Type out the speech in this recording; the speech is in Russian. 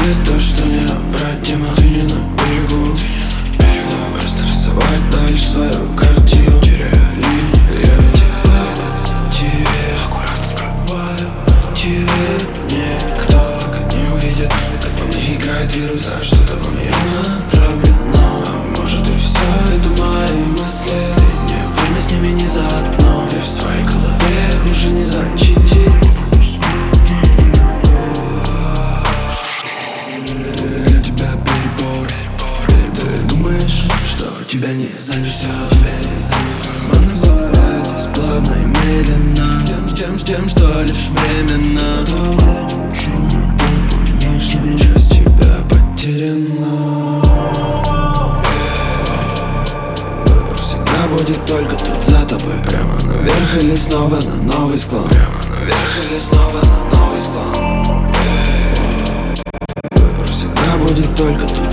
видит то, что необратимо. Ты не на берегу, просто рисовать дальше свою картину, теряя линию. Я тебя в позитиве аккуратно скрываю. Тебе никто не увидит, как во мне играет вирус, а что-то во мне натравлено. А может и все это мои мысли, последнее время с ними не заодно. И в своей голове уже не зачистить. Для тебя перебор. Ты думаешь, что тебя не занесет, обманывая здесь плавно и медленно, тем, что лишь временно. Часть тебя потеряна. Выбор всегда будет только тут за тобой. Прямо наверх или снова на новый склон. Прямо наверх или снова на новый склон. Выбор всегда будет только тут